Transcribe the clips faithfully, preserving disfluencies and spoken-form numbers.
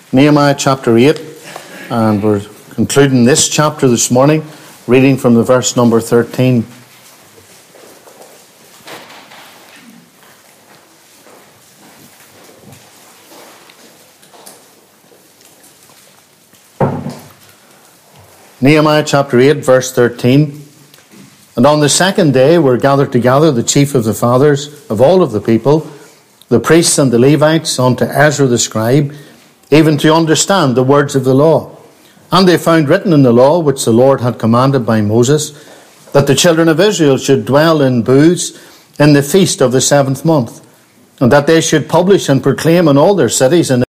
Nehemiah chapter eight, and we're concluding this chapter this morning, reading from the verse number thirteen. Nehemiah chapter eight, verse thirteen. And on the second day were gathered together the chief of the fathers of all of the people, the priests and the Levites, unto Ezra the scribe, even to understand the words of the law. And they found written in the law, which the Lord had commanded by Moses, that the children of Israel should dwell in booths in the feast of the seventh month, and that they should publish and proclaim in all their cities, and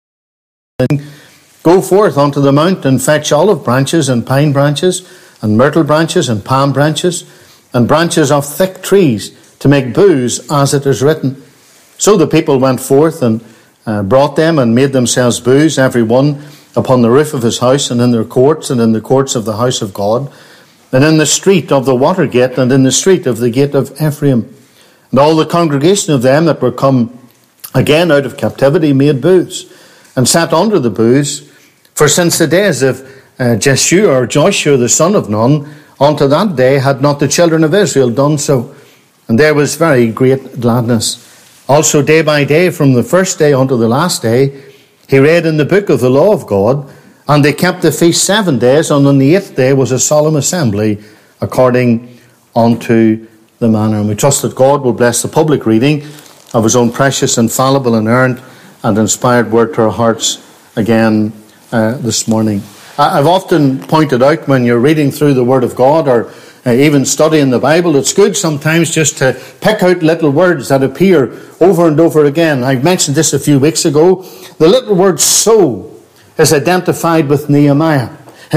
go forth unto the mount and fetch olive branches and pine branches and myrtle branches and palm branches and branches of thick trees to make booths, as it is written. So the people went forth and uh, brought them and made themselves booths, every one upon the roof of his house, and in their courts, and in the courts of the house of God, and in the street of the water gate, and in the street of the gate of Ephraim. And all the congregation of them that were come again out of captivity made booths, and sat under the booths. For since the days of uh, Jeshua or Joshua the son of Nun, unto that day had not the children of Israel done so. And there was very great gladness. Also day by day, from the first day unto the last day, he read in the book of the law of God, and they kept the feast seven days, and on the eighth day was a solemn assembly, according unto the manner. And we trust that God will bless the public reading of his own precious, infallible, inerrant, and inspired word to our hearts again uh, this morning. I've often pointed out, when you're reading through the Word of God, or uh, even studying the Bible, it's good sometimes just to pick out little words that appear over and over again. I mentioned this a few weeks ago. The little word "so" is identified with Nehemiah.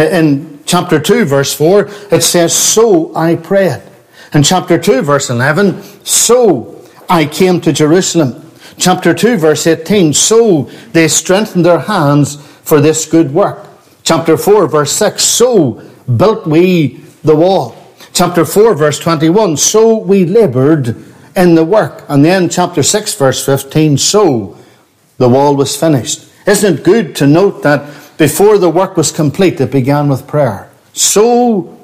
In chapter two, verse four, it says, "So I prayed." In chapter two, verse eleven, "So I came to Jerusalem." Chapter two, verse eighteen, "So they strengthened their hands for this good work." Chapter four, verse six, "So built we the wall." Chapter four, verse twenty-one, "So we laboured in the work." And then chapter six, verse fifteen, "So the wall was finished." Isn't it good to note that before the work was complete, it began with prayer? So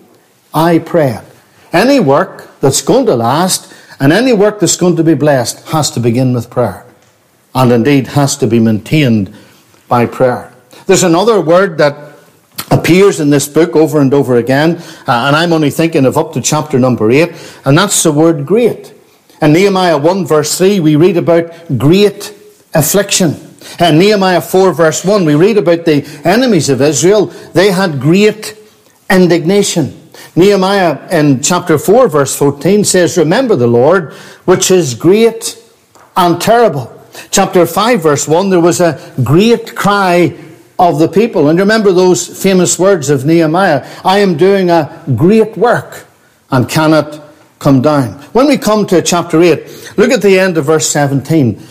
I prayed. Any work that's going to last, and any work that's going to be blessed, has to begin with prayer. And indeed has to be maintained by prayer. There's another word that appears in this book over and over again, uh, and I'm only thinking of up to chapter number eight, and that's the word "great." In Nehemiah one, verse three, we read about great affliction. In Nehemiah four, verse one, we read about the enemies of Israel. They had great indignation. Nehemiah in chapter four, verse fourteen says, "Remember the Lord, which is great and terrible." Chapter five, verse one, there was a great cry of the people. And remember those famous words of Nehemiah, "I am doing a great work and cannot come down." When we come to chapter eight, look at the end of verse seventeen.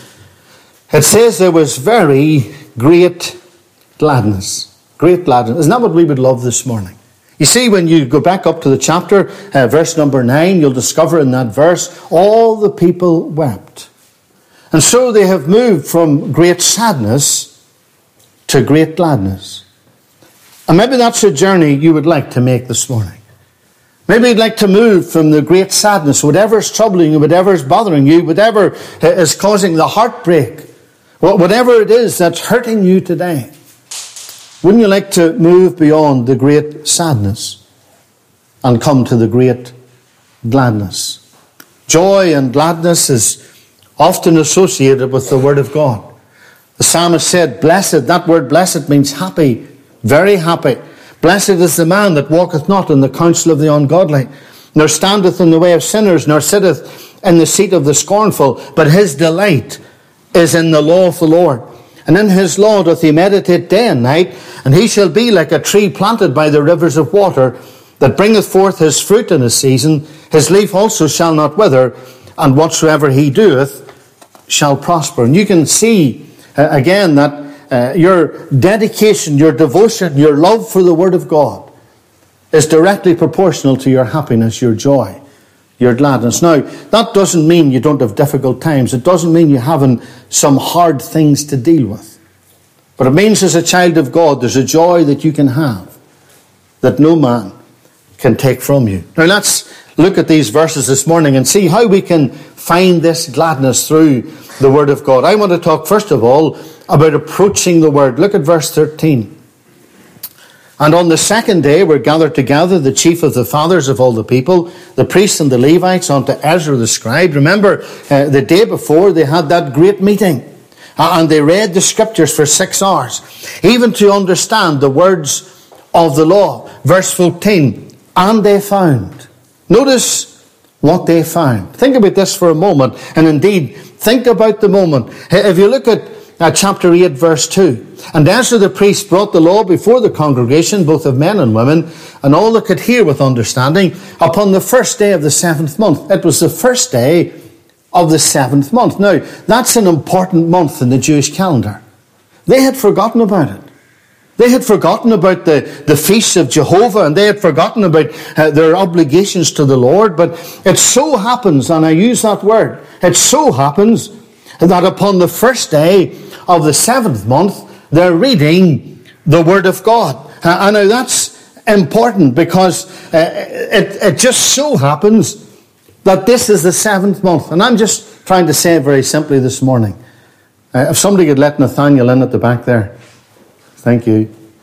It says there was very great gladness. Great gladness. Isn't that what we would love this morning? You see, when you go back up to the chapter, uh, verse number nine, you'll discover in that verse, all the people wept. And so they have moved from great sadness to great gladness. And maybe that's a journey you would like to make this morning. Maybe you'd like to move from the great sadness, whatever's troubling you, whatever's bothering you, whatever is causing the heartbreak, whatever it is that's hurting you today. Wouldn't you like to move beyond the great sadness and come to the great gladness? Joy and gladness is often associated with the Word of God. The psalmist said, "Blessed," that word blessed means happy, very happy. "Blessed is the man that walketh not in the counsel of the ungodly, nor standeth in the way of sinners, nor sitteth in the seat of the scornful, but his delight is in the law of the Lord. And in his law doth he meditate day and night, and he shall be like a tree planted by the rivers of water, that bringeth forth his fruit in his season. His leaf also shall not wither, and whatsoever he doeth shall prosper." And you can see Uh, again, that uh, your dedication, your devotion, your love for the Word of God is directly proportional to your happiness, your joy, your gladness. Now, that doesn't mean you don't have difficult times. It doesn't mean you haven't some hard things to deal with. But it means as a child of God, there's a joy that you can have that no man can take from you. Now let's look at these verses this morning and see how we can find this gladness through the Word of God. I want to talk first of all about approaching the Word. Look at verse thirteen. And on the second day were gathered together the chief of the fathers of all the people, the priests and the Levites, unto Ezra the scribe. Remember, uh, the day before they had that great meeting. Uh, and they read the scriptures for six hours. Even to understand the words of the law. Verse fourteen. And they found. Notice what they found. Think about this for a moment. And indeed, think about the moment. If you look at uh, chapter eight, verse two. And Ezra the priest brought the law before the congregation, both of men and women, and all that could hear with understanding, upon the first day of the seventh month. It was the first day of the seventh month. Now, that's an important month in the Jewish calendar. They had forgotten about it. They had forgotten about the, the feasts of Jehovah, and they had forgotten about uh, their obligations to the Lord. But it so happens, and I use that word, it so happens that upon the first day of the seventh month, they're reading the Word of God. Uh, and now that's important because uh, it, it just so happens that this is the seventh month. And I'm just trying to say it very simply this morning. Uh, if somebody could let Nathaniel in at the back there. Thank you.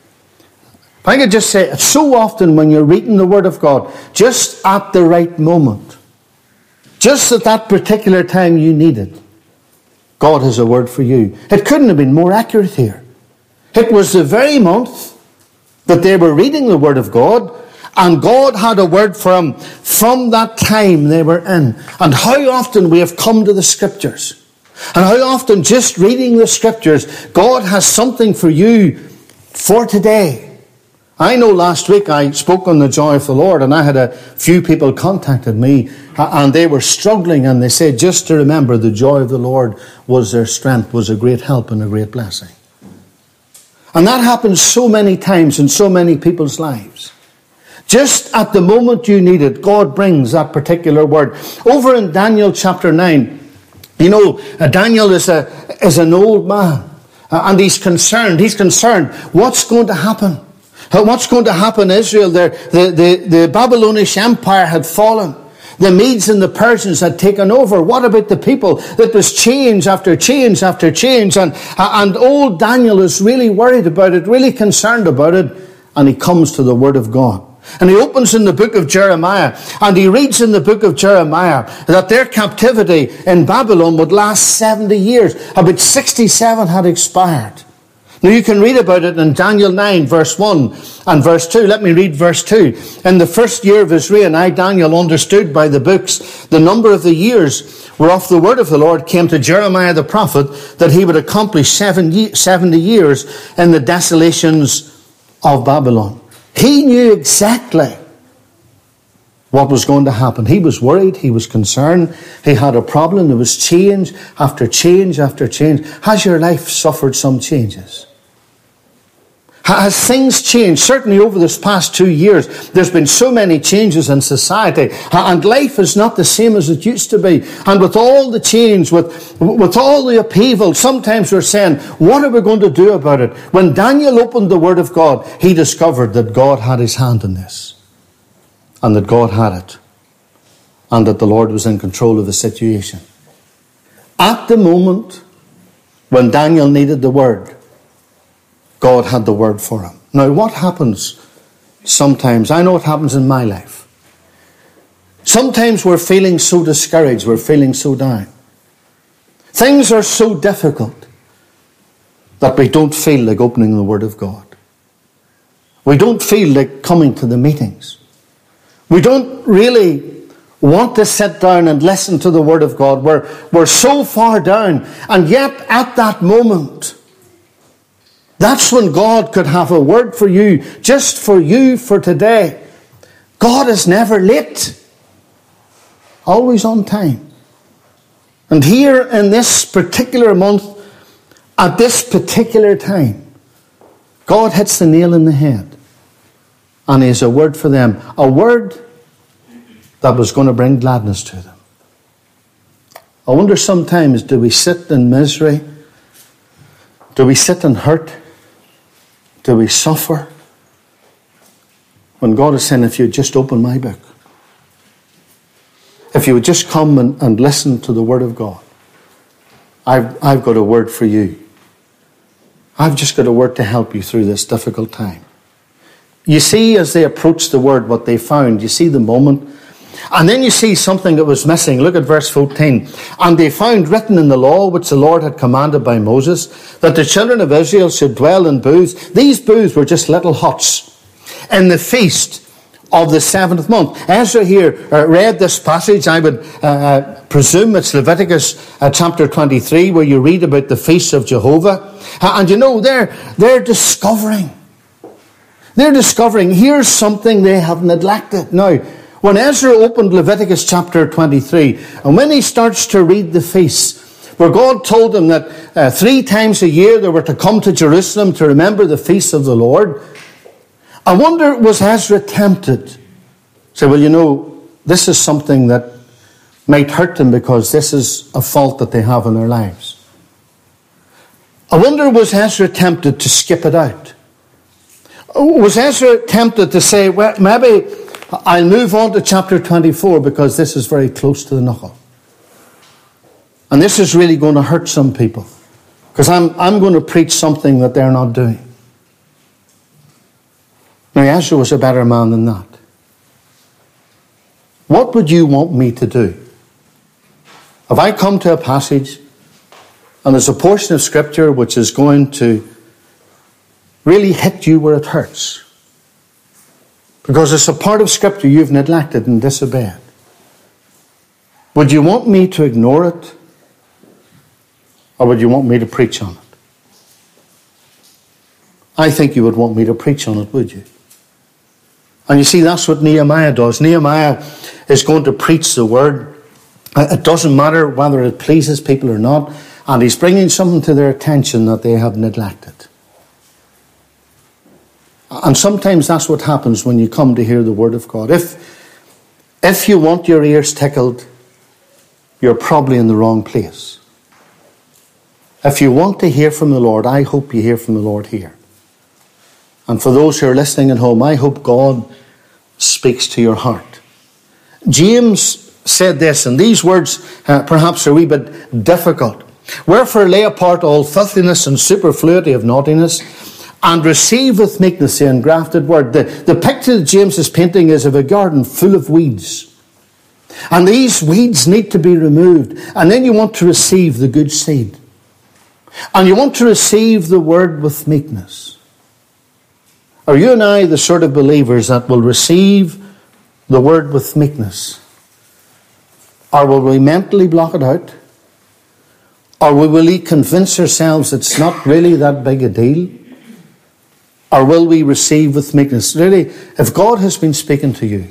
If I could just say, it's so often when you're reading the Word of God, just at the right moment, just at that particular time you need it, God has a word for you. It couldn't have been more accurate here. It was the very month that they were reading the Word of God, and God had a word for them from that time they were in. And how often we have come to the Scriptures, and how often just reading the Scriptures, God has something for you for today. I know last week I spoke on the joy of the Lord, and I had a few people contacted me, and they were struggling, and they said just to remember the joy of the Lord was their strength, was a great help and a great blessing. And that happens so many times in so many people's lives. Just at the moment you need it, God brings that particular word. Over in Daniel chapter nine, you know, uh, Daniel is a is an old man, uh, and he's concerned. He's concerned. What's going to happen? Uh, what's going to happen in Israel? The, the, the, the Babylonian Empire had fallen. The Medes and the Persians had taken over. What about the people? That was change after change after change. And, uh, and old Daniel is really worried about it, really concerned about it. And he comes to the Word of God. And he opens in the book of Jeremiah, and he reads in the book of Jeremiah that their captivity in Babylon would last seventy years. About sixty-seven had expired. Now you can read about it in Daniel nine, verse one and verse two. Let me read verse two. In the first year of his reign, I, Daniel, understood by the books the number of the years whereof the word of the Lord came to Jeremiah the prophet, that he would accomplish seventy years in the desolations of Babylon. He knew exactly what was going to happen. He was worried. He was concerned. He had a problem. There was change after change after change. Has your life suffered some changes? Has things changed? Certainly over this past two years, there's been so many changes in society. And life is not the same as it used to be. And with all the change, with, with all the upheaval, sometimes we're saying, what are we going to do about it? When Daniel opened the Word of God, he discovered that God had his hand in this. And that God had it. And that the Lord was in control of the situation. At the moment when Daniel needed the Word, God had the Word for him. Now, what happens sometimes? I know what happens in my life. Sometimes we're feeling so discouraged. We're feeling so down. Things are so difficult that we don't feel like opening the Word of God. We don't feel like coming to the meetings. We don't really want to sit down and listen to the Word of God. We're, we're so far down. And yet, at that moment, that's when God could have a word for you, just for you for today. God is never late. Always on time. And here in this particular month, at this particular time, God hits the nail in the head. And He has a word for them. A word that was going to bring gladness to them. I wonder sometimes, do we sit in misery? Do we sit in hurt? Do we suffer? When God is saying, if you just open my book, if you would just come and, and listen to the word of God, I've, I've got a word for you. I've just got a word to help you through this difficult time. You see, as they approached the word, what they found. You see the moment. And then you see something that was missing. Look at verse fourteen. And they found written in the law, which the Lord had commanded by Moses, that the children of Israel should dwell in booths. These booths were just little huts in the feast of the seventh month. Ezra here uh, read this passage. I would uh, uh, presume it's Leviticus uh, chapter twenty-three, where you read about the feasts of Jehovah. Uh, and you know, they're, they're discovering. They're discovering here's something they have neglected. Now, when Ezra opened Leviticus chapter twenty-three, and when he starts to read the feasts, where God told them that uh, three times a year they were to come to Jerusalem to remember the feasts of the Lord, I wonder, was Ezra tempted? Say, well, you know, this is something that might hurt them because this is a fault that they have in their lives. I wonder, was Ezra tempted to skip it out? Was Ezra tempted to say, well, maybe I'll move on to chapter twenty-four because this is very close to the knuckle. And this is really going to hurt some people because I'm, I'm going to preach something that they're not doing. Now, Ezra was a better man than that. What would you want me to do? If I come to a passage and there's a portion of Scripture which is going to really hit you where it hurts, because it's a part of Scripture you've neglected and disobeyed, would you want me to ignore it? Or would you want me to preach on it? I think you would want me to preach on it, would you? And you see, that's what Nehemiah does. Nehemiah is going to preach the word. It doesn't matter whether it pleases people or not. And he's bringing something to their attention that they have neglected. And sometimes that's what happens when you come to hear the word of God. If, if you want your ears tickled, you're probably in the wrong place. If you want to hear from the Lord, I hope you hear from the Lord here. And for those who are listening at home, I hope God speaks to your heart. James said this, and these words uh, perhaps are a wee bit difficult. Wherefore lay apart all filthiness and superfluity of naughtiness, and receive with meekness the engrafted word. The, the picture that James is painting is of a garden full of weeds. And these weeds need to be removed. And then you want to receive the good seed. And you want to receive the word with meekness. Are you and I the sort of believers that will receive the word with meekness? Or will we mentally block it out? Or will we convince ourselves it's not really that big a deal? Or will we receive with meekness? Really, if God has been speaking to you,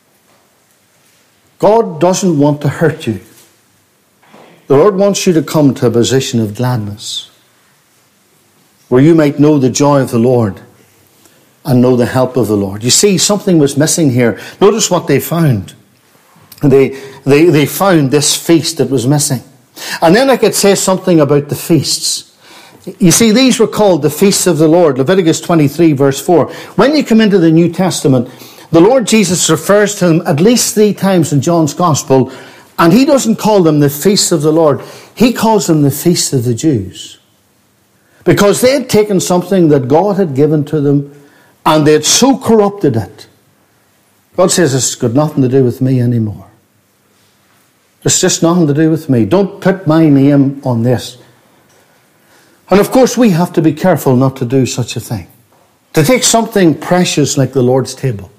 God doesn't want to hurt you. The Lord wants you to come to a position of gladness, where you might know the joy of the Lord and know the help of the Lord. You see, something was missing here. Notice what they found. They, they, they found this feast that was missing. And then I could say something about the feasts. You see, these were called the feasts of the Lord. Leviticus twenty-three verse four. When you come into the New Testament, the Lord Jesus refers to them at least three times in John's Gospel, and he doesn't call them the feasts of the Lord. He calls them the feasts of the Jews. Because they had taken something that God had given to them, and they had so corrupted it. God says, it's got nothing to do with me anymore. It's just nothing to do with me. Don't put my name on this. And of course, we have to be careful not to do such a thing. To take something precious like the Lord's table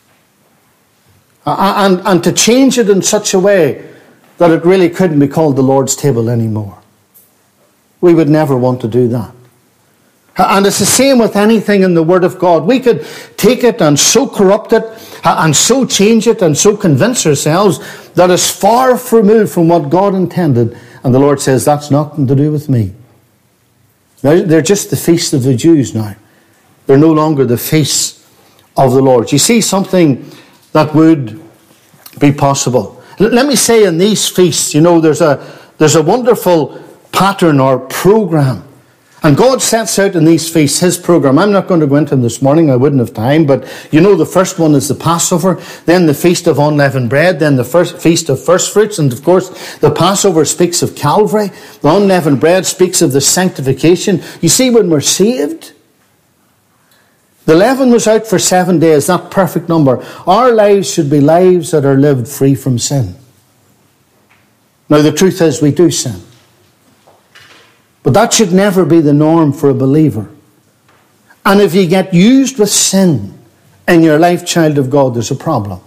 and, and to change it in such a way that it really couldn't be called the Lord's table anymore. We would never want to do that. And it's the same with anything in the Word of God. We could take it and so corrupt it and so change it and so convince ourselves that it's far removed from what God intended. And the Lord says, that's nothing to do with me. They're just the feasts of the Jews now. They're no longer the feasts of the Lord. You see something that would be possible. Let me say in these feasts, you know, there's a, there's a wonderful pattern or program. And God sets out in these feasts His program. I'm not going to go into them this morning. I wouldn't have time. But you know, the first one is the Passover. Then the Feast of Unleavened Bread. Then the first Feast of First Fruits. And of course, the Passover speaks of Calvary. The Unleavened Bread speaks of the sanctification. You see, when we're saved, the leaven was out for seven days. That perfect number. Our lives should be lives that are lived free from sin. Now, the truth is we do sin. But that should never be the norm for a believer. And if you get used with sin in your life, child of God, there's a problem.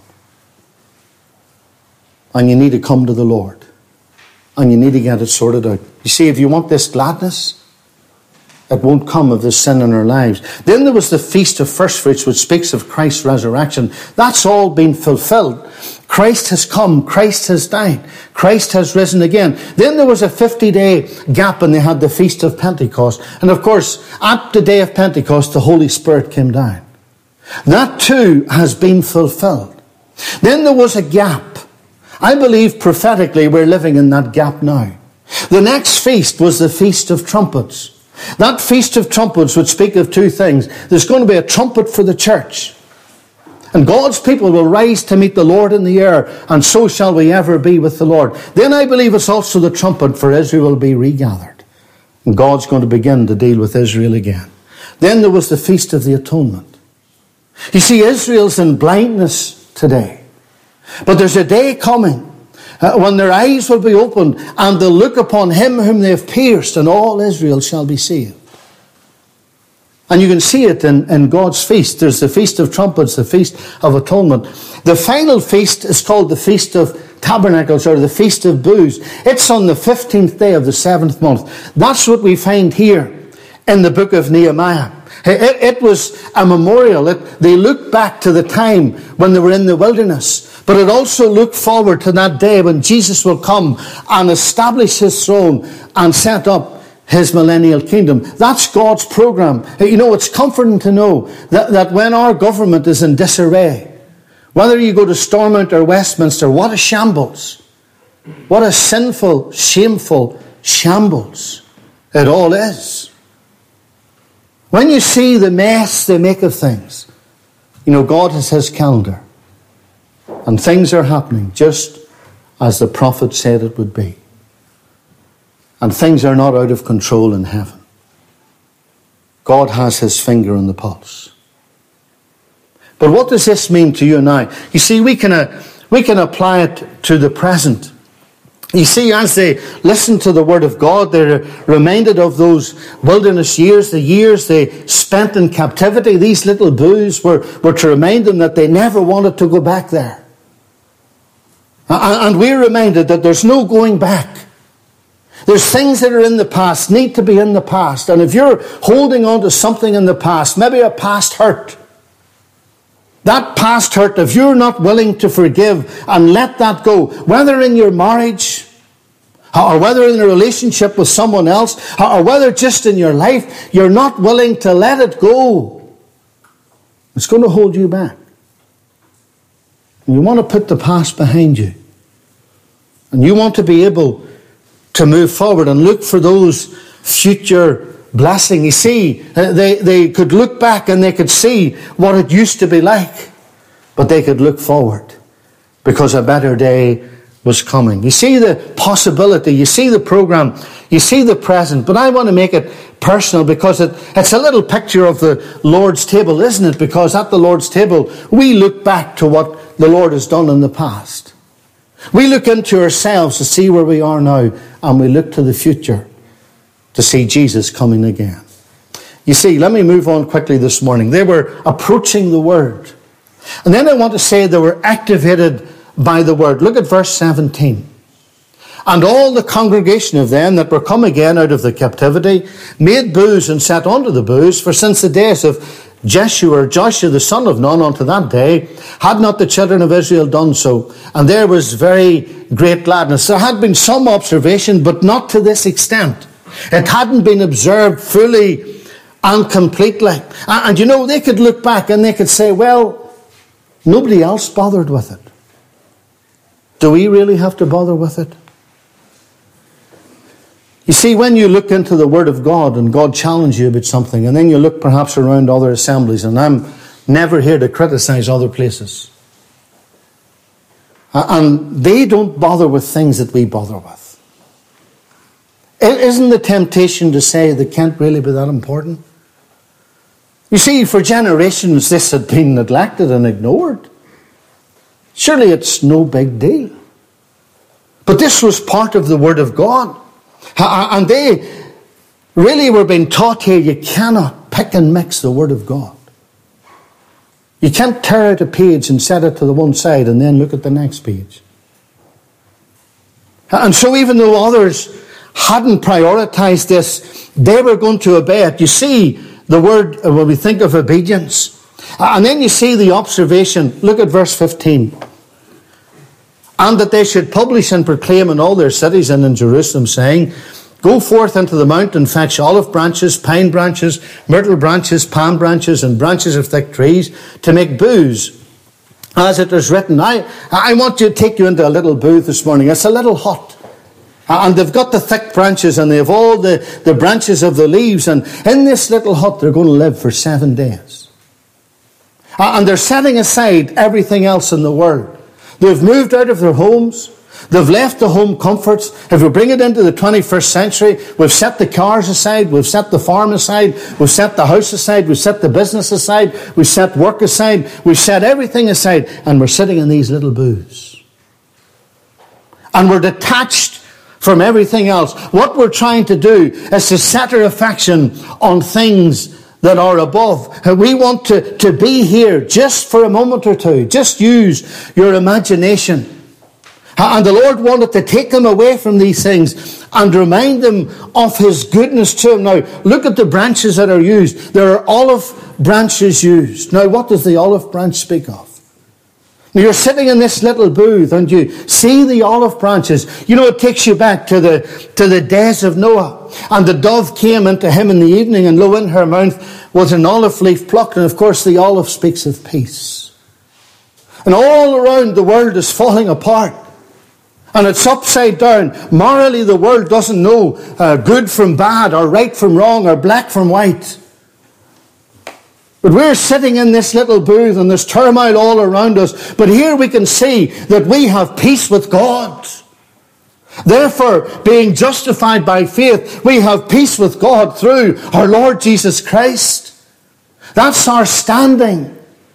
And you need to come to the Lord. And you need to get it sorted out. You see, if you want this gladness, it won't come of the sin in our lives. Then there was the Feast of First Fruits, which speaks of Christ's resurrection. That's all been fulfilled. Christ has come. Christ has died. Christ has risen again. Then there was a fifty-day gap and they had the Feast of Pentecost. And of course, at the day of Pentecost, the Holy Spirit came down. That too has been fulfilled. Then there was a gap. I believe prophetically we're living in that gap now. The next feast was the Feast of Trumpets. That Feast of Trumpets would speak of two things. There's going to be a trumpet for the church. And God's people will rise to meet the Lord in the air, and so shall we ever be with the Lord. Then I believe it's also the trumpet for Israel will be regathered. And God's going to begin to deal with Israel again. Then there was the Feast of the Atonement. You see, Israel's in blindness today. But there's a day coming uh, when their eyes will be opened and they'll look upon Him whom they have pierced, and all Israel shall be saved. And you can see it in, in God's feast. There's the Feast of Trumpets, the Feast of Atonement. The final feast is called the Feast of Tabernacles, or the Feast of Booths. It's on the fifteenth day of the seventh month. That's what we find here in the book of Nehemiah. It, it was a memorial. It, they looked back to the time when they were in the wilderness. But it also looked forward to that day when Jesus will come and establish His throne and set up His millennial kingdom. That's God's program. You know, it's comforting to know that, that when our government is in disarray, whether you go to Stormont or Westminster, what a shambles. What a sinful, shameful shambles it all is. When you see the mess they make of things, you know, God has His calendar. And things are happening just as the prophet said it would be. And things are not out of control in heaven. God has His finger on the pulse. But what does this mean to you and I? You see, we can, uh, we can apply it to the present. You see, as they listen to the Word of God, they're reminded of those wilderness years, the years they spent in captivity. These little booths were, were to remind them that they never wanted to go back there. And we're reminded that there's no going back. There's things that are in the past, need to be in the past. And if you're holding on to something in the past, maybe a past hurt, that past hurt, if you're not willing to forgive and let that go, whether in your marriage, or whether in a relationship with someone else, or whether just in your life, you're not willing to let it go, it's going to hold you back. And you want to put the past behind you. And you want to be able to move forward and look for those future blessings. You see, they, they could look back and they could see what it used to be like. But they could look forward because a better day was coming. You see the possibility. You see the program. You see the present. But I want to make it personal because it, it's a little picture of the Lord's table, isn't it? Because at the Lord's table, we look back to what the Lord has done in the past. We look into ourselves to see where we are now, and we look to the future to see Jesus coming again. You see, let me move on quickly this morning. They were approaching the Word. And then I want to say they were activated by the Word. Look at verse seventeen. And all the congregation of them that were come again out of the captivity made booths and sat under the booths, for since the days of Jeshua, or Joshua the son of Nun, unto that day, had not the children of Israel done so. And there was very great gladness. There had been some observation, but not to this extent. It hadn't been observed fully and completely. And you know, they could look back and they could say, well, nobody else bothered with it. Do we really have to bother with it? You see, when you look into the Word of God and God challenges you about something, and then you look perhaps around other assemblies, and I'm never here to criticize other places, and they don't bother with things that we bother with. Isn't the temptation to say they can't really be that important? You see, for generations this had been neglected and ignored. Surely it's no big deal. But this was part of the Word of God. And they really were being taught here, you cannot pick and mix the Word of God. You can't tear out a page and set it to the one side and then look at the next page. And so even though others hadn't prioritized this, they were going to obey it. You see the word, when we think of obedience. And then you see the observation. Look at verse fifteen. And that they should publish and proclaim in all their cities and in Jerusalem, saying, go forth into the mountain, fetch olive branches, pine branches, myrtle branches, palm branches, and branches of thick trees, to make booths, as it is written. I, I want to take you into a little booth this morning. It's a little hut. And they've got the thick branches, and they have all the, the branches of the leaves. And in this little hut, they're going to live for seven days. And they're setting aside everything else in the world. They've moved out of their homes. They've left the home comforts. If we bring it into the twenty-first century, we've set the cars aside, we've set the farm aside, we've set the house aside, we've set the business aside, we've set work aside, we've set everything aside, and we're sitting in these little booths. And we're detached from everything else. What we're trying to do is to set our affection on things that are above. We want to, to be here just for a moment or two. Just use your imagination. And the Lord wanted to take them away from these things and remind them of His goodness to them. Now, look at the branches that are used. There are olive branches used. Now, what does the olive branch speak of? Now, you're sitting in this little booth and you see the olive branches. You know, it takes you back to the, to the days of Noah. And the dove came into him in the evening, and lo, in her mouth was an olive leaf plucked. And of course, the olive speaks of peace. And all around the world is falling apart. And it's upside down. Morally, the world doesn't know uh, good from bad, or right from wrong, or black from white. But we're sitting in this little booth, and there's turmoil all around us. But here we can see that we have peace with God. Therefore, being justified by faith, we have peace with God through our Lord Jesus Christ. That's our standing.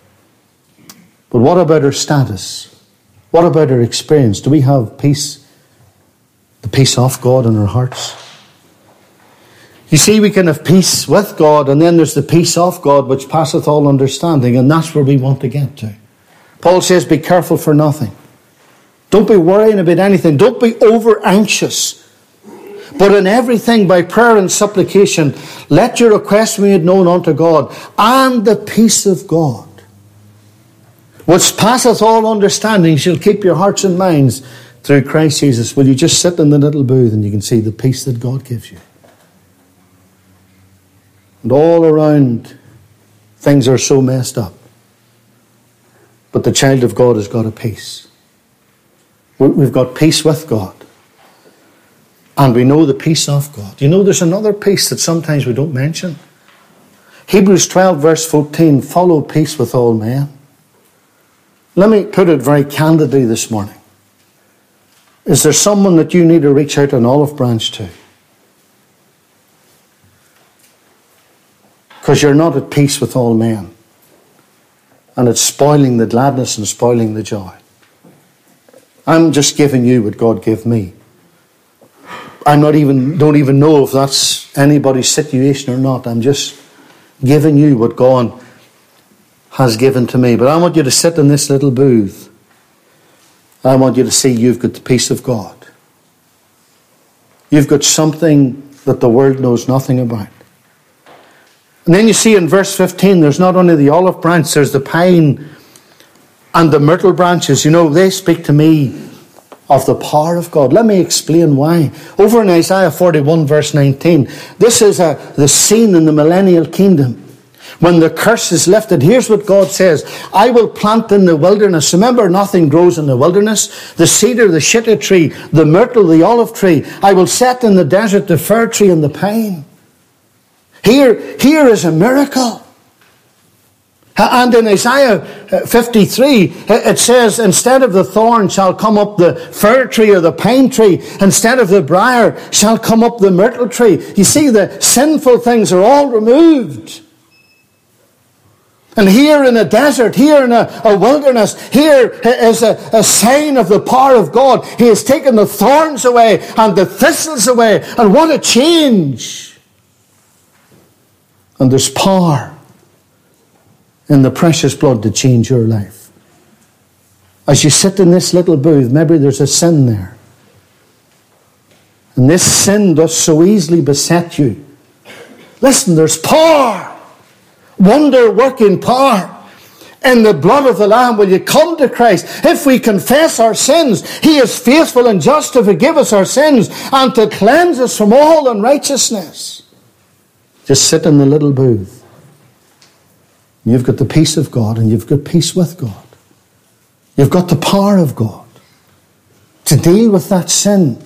But what about our status? What about our experience? Do we have peace? The peace of God in our hearts? You see, we can have peace with God, and then there's the peace of God which passeth all understanding, and that's where we want to get to. Paul says, be careful for nothing. Don't be worrying about anything. Don't be over anxious. But in everything, by prayer and supplication, let your requests be made known unto God, and the peace of God, which passeth all understanding, shall keep your hearts and minds through Christ Jesus. Will you just sit in the little booth and you can see the peace that God gives you? And all around, things are so messed up. But the child of God has got a peace. We've got peace with God. And we know the peace of God. You know, there's another peace that sometimes we don't mention. Hebrews twelve verse fourteen, follow peace with all men. Let me put it very candidly this morning. Is there someone that you need to reach out an olive branch to? Because you're not at peace with all men. And it's spoiling the gladness and spoiling the joy. I'm just giving you what God gave me. I not even don't even know if that's anybody's situation or not. I'm just giving you what God has given to me. But I want you to sit in this little booth. I want you to see you've got the peace of God. You've got something that the world knows nothing about. And then you see in verse fifteen, there's not only the olive branch, there's the pine and the myrtle branches. You know, they speak to me of the power of God. Let me explain why. Over in Isaiah forty-one verse nineteen, this is a, the scene in the millennial kingdom when the curse is lifted, here's what God says. I will plant in the wilderness. Remember, nothing grows in the wilderness. The cedar, the shittah tree, the myrtle, the olive tree. I will set in the desert the fir tree and the pine. Here, here is a miracle. And in Isaiah fifty-three, it says, instead of the thorn shall come up the fir tree or the pine tree. Instead of the briar shall come up the myrtle tree. You see, the sinful things are all removed. And here in a desert, here in a, a wilderness, here is a, a sign of the power of God. He has taken the thorns away and the thistles away. And what a change. And there's power in the precious blood to change your life. As you sit in this little booth, maybe there's a sin there. And this sin does so easily beset you. Listen, there's power. Wonder-working power in the blood of the Lamb. Will you come to Christ? If we confess our sins, He is faithful and just to forgive us our sins and to cleanse us from all unrighteousness. Just sit in the little booth. You've got the peace of God and you've got peace with God. You've got the power of God to deal with that sin,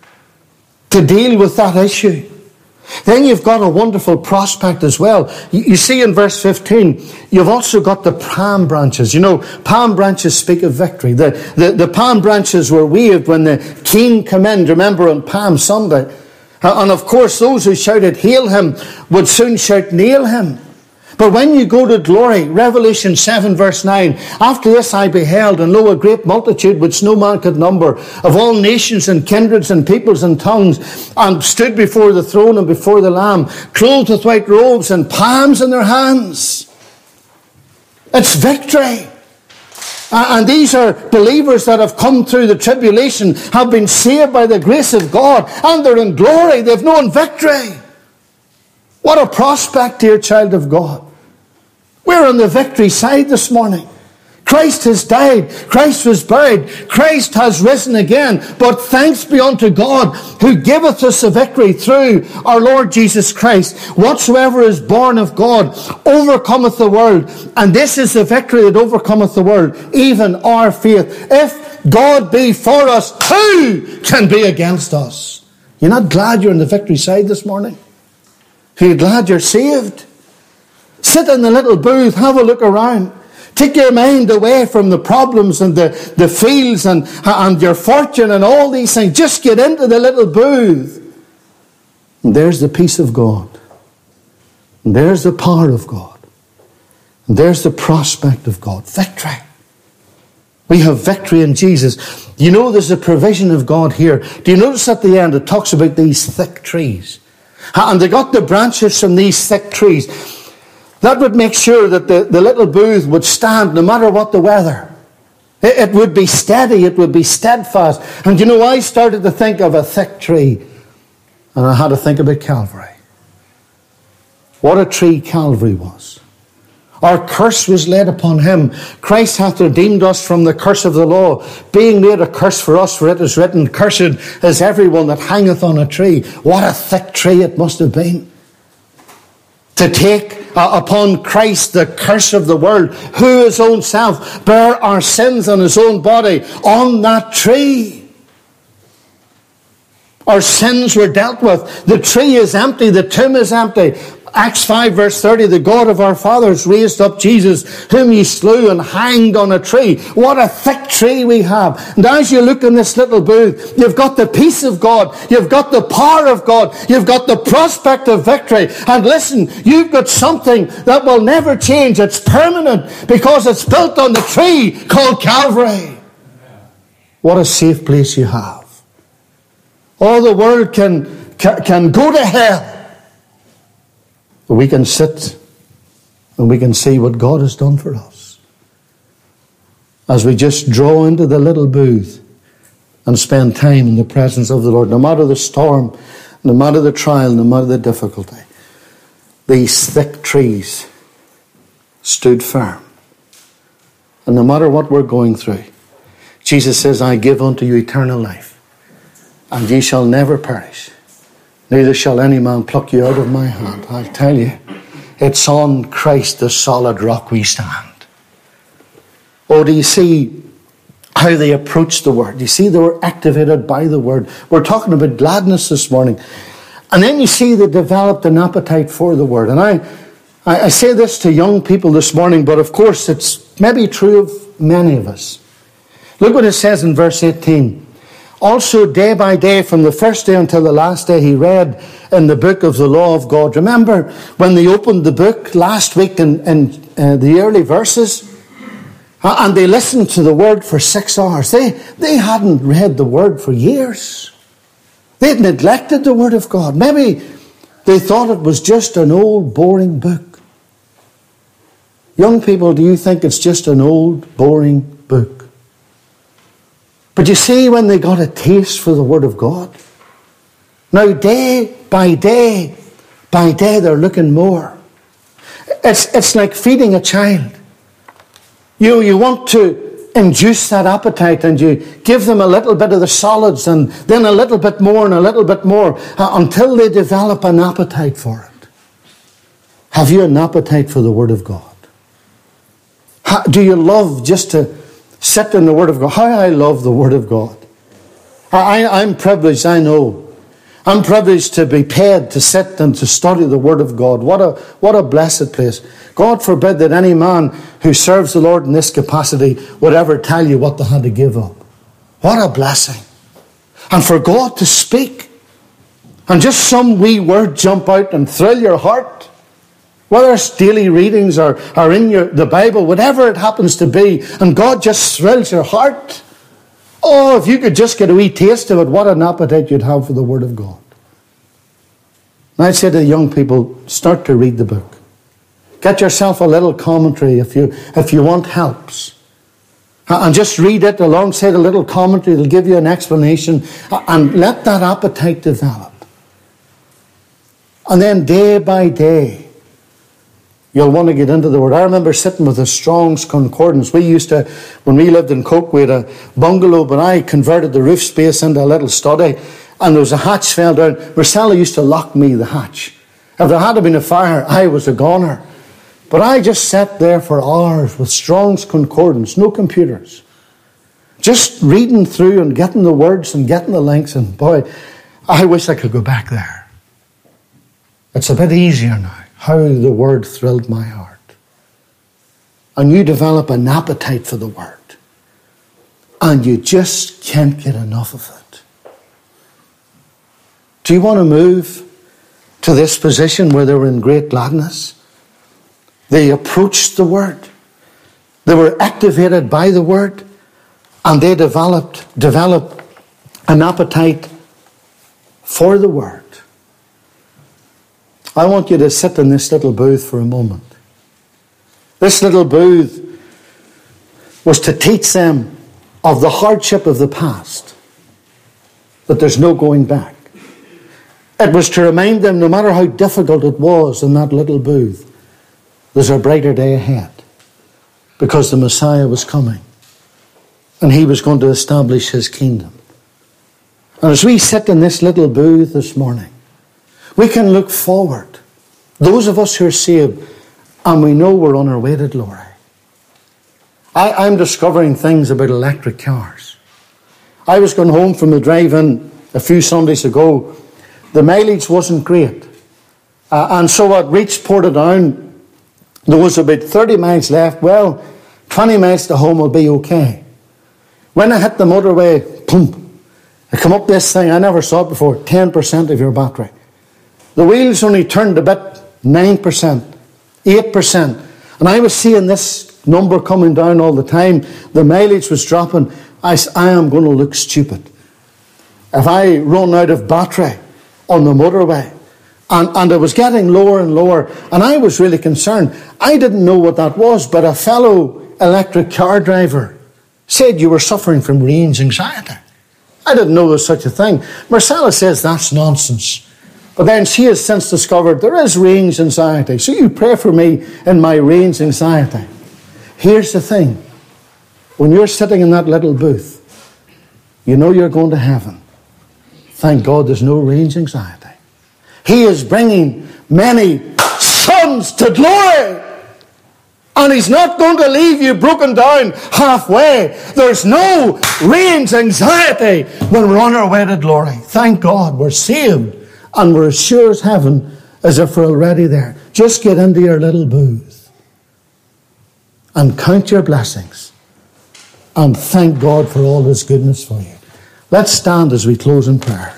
to deal with that issue. Then you've got a wonderful prospect as well. You see in verse fifteen, you've also got the palm branches. You know, palm branches speak of victory. The, the, the palm branches were waved when the king came in, remember, on Palm Sunday. And of course, those who shouted, "Hail him," would soon shout, "Nail him." But when you go to glory, Revelation seven verse nine, after this I beheld, and lo, a great multitude which no man could number, of all nations and kindreds and peoples and tongues, and stood before the throne and before the Lamb, clothed with white robes and palms in their hands. It's victory. And these are believers that have come through the tribulation, have been saved by the grace of God, and they're in glory. They've known victory. What a prospect, dear child of God. We're on the victory side this morning. Christ has died. Christ was buried. Christ has risen again. But thanks be unto God who giveth us the victory through our Lord Jesus Christ. Whatsoever is born of God overcometh the world. And this is the victory that overcometh the world, even our faith. If God be for us, who can be against us? You're not glad you're on the victory side this morning? Are you glad you're saved? Sit in the little booth, have a look around. Take your mind away from the problems and the, the fields and, and your fortune and all these things. Just get into the little booth. And there's the peace of God. And there's the power of God. And there's the prospect of God. Victory. We have victory in Jesus. You know there's a provision of God here. Do you notice at the end it talks about these thick trees? And they got the branches from these thick trees. That would make sure that the, the little booth would stand no matter what the weather. It, it would be steady. It would be steadfast. And you know, I started to think of a thick tree. And I had to think about Calvary. What a tree Calvary was. Our curse was laid upon him. Christ hath redeemed us from the curse of the law, being made a curse for us, for it is written, "Cursed is everyone that hangeth on a tree." What a thick tree it must have been. To take uh, upon Christ the curse of the world, who his own self bare our sins on his own body on that tree. Our sins were dealt with. The tree is empty. The tomb is empty. Acts five verse thirty, the God of our fathers raised up Jesus, whom ye slew and hanged on a tree. What a thick tree we have. And as you look in this little booth, you've got the peace of God. You've got the power of God. You've got the prospect of victory. And listen, you've got something that will never change. It's permanent because it's built on the tree called Calvary. What a safe place you have. All the world can, can, can go to hell. But we can sit and we can see what God has done for us. As we just draw into the little booth and spend time in the presence of the Lord. No matter the storm, no matter the trial, no matter the difficulty. These thick trees stood firm. And no matter what we're going through, Jesus says, "I give unto you eternal life, and ye shall never perish. Neither shall any man pluck you out of my hand." I tell you, It's on Christ, the solid rock, we stand. Oh, do you see how they approached the Word? You see they were activated by the Word. We're talking about gladness this morning. And then you see they developed an appetite for the Word. And I, I say this to young people this morning, but of course it's maybe true of many of us. Look what it says in verse eighteen. Also day by day, from the first day until the last day, he read in the book of the law of God. Remember when they opened the book last week in, in uh, the early verses? And they listened to the Word for six hours. They, they hadn't read the Word for years. They'd neglected the Word of God. Maybe they thought it was just an old, boring book. Young people, do you think it's just an old, boring book? But you see, when they got a taste for the Word of God, now day by day, by day, they're looking more. It's, it's like feeding a child. You, you want to induce that appetite and you give them a little bit of the solids and then a little bit more and a little bit more uh, until they develop an appetite for it. Have you an appetite for the Word of God? How, do you love just to sit in the Word of God? How I love the Word of God. I, I'm privileged, I know. I'm privileged to be paid to sit and to study the Word of God. What a, what a blessed place. God forbid that any man who serves the Lord in this capacity would ever tell you what they had to give up. What a blessing. And for God to speak and just some wee word jump out and thrill your heart, whether it's daily readings or, or in your, the Bible, whatever it happens to be, and God just thrills your heart. Oh, if you could just get a wee taste of it, what an appetite you'd have for the Word of God. And I'd say to the young people, start to read the book. Get yourself a little commentary if you, if you want helps. And just read it alongside a little commentary. It'll give you an explanation. And let that appetite develop. And then day by day, you'll want to get into the Word. I remember sitting with the Strong's Concordance. We used to, when we lived in Coke, we had a bungalow, but I converted the roof space into a little study. And there was a hatch fell down. Marcella used to lock me the hatch. If there had been a fire, I was a goner. But I just sat there for hours with Strong's Concordance, no computers. Just reading through and getting the words and getting the links. And boy, I wish I could go back there. It's a bit easier now. How the Word thrilled my heart. And you develop an appetite for the Word. And you just can't get enough of it. Do you want to move to this position where they were in great gladness? They approached the Word. They were activated by the Word. And they developed, developed an appetite for the Word. I want you to sit in this little booth for a moment. This little booth was to teach them of the hardship of the past, that there's no going back. It was to remind them, no matter how difficult it was in that little booth, there's a brighter day ahead, because the Messiah was coming and he was going to establish his kingdom. And as we sit in this little booth this morning, we can look forward. Those of us who are saved, and we know we're on our way to glory. I, I'm discovering things about electric cars. I was going home from the drive-in a few Sundays ago. The mileage wasn't great. Uh, and so I reached Portadown. There was about thirty miles left. Well, twenty miles to home will be okay. When I hit the motorway, boom, I come up this thing, I never saw it before, ten percent of your battery. The wheels only turned a bit, nine percent, eight percent. And I was seeing this number coming down all the time. The mileage was dropping. I said, I am going to look stupid if I run out of battery on the motorway. And, and it was getting lower and lower. And I was really concerned. I didn't know what that was, but a fellow electric car driver said you were suffering from range anxiety. I didn't know there was such a thing. Marcella says that's nonsense. But then she has since discovered there is range anxiety. So you pray for me in my range anxiety. Here's the thing. When you're sitting in that little booth, you know you're going to heaven. Thank God there's no range anxiety. He is bringing many sons to glory. And He's not going to leave you broken down halfway. There's no range anxiety when we're on our way to glory. Thank God we're saved and we're as sure as heaven as if we're already there. Just get into your little booth and count your blessings and thank God for all His goodness for you. Let's stand as we close in prayer.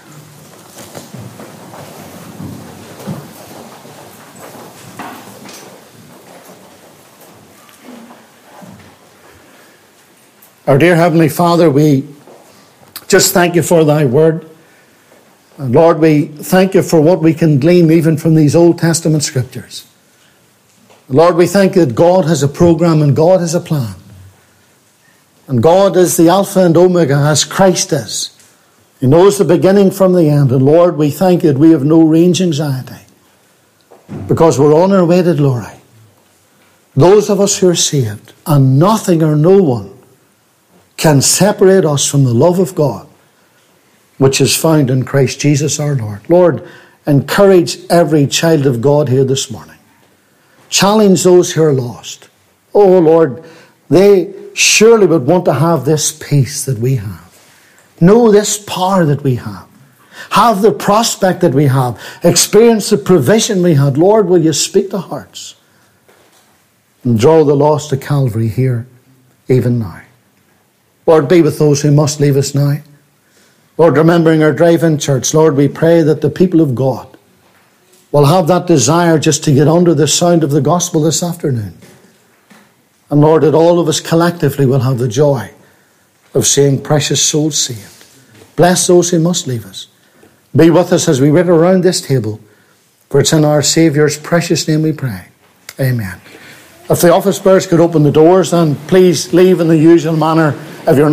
Our dear Heavenly Father, we just thank You for Thy word. And Lord, we thank You for what we can glean even from these Old Testament scriptures. Lord, we thank You that God has a program and God has a plan. And God is the Alpha and Omega as Christ is. He knows the beginning from the end. And Lord, we thank You that we have no range anxiety because we're on our way to glory. Those of us who are saved, and nothing or no one can separate us from the love of God, which is found in Christ Jesus our Lord. Lord, encourage every child of God here this morning. Challenge those who are lost. Oh Lord, they surely would want to have this peace that we have. Know this power that we have. Have the prospect that we have. Experience the provision we had. Lord, will You speak to hearts and draw the lost to Calvary here, even now. Lord, be with those who must leave us now. Lord, remembering our drive-in church, Lord, we pray that the people of God will have that desire just to get under the sound of the gospel this afternoon. And Lord, that all of us collectively will have the joy of seeing precious souls saved. Bless those who must leave us. Be with us as we wait around this table, for it's in our Saviour's precious name we pray. Amen. If the office bearers could open the doors, then please leave in the usual manner. If you're not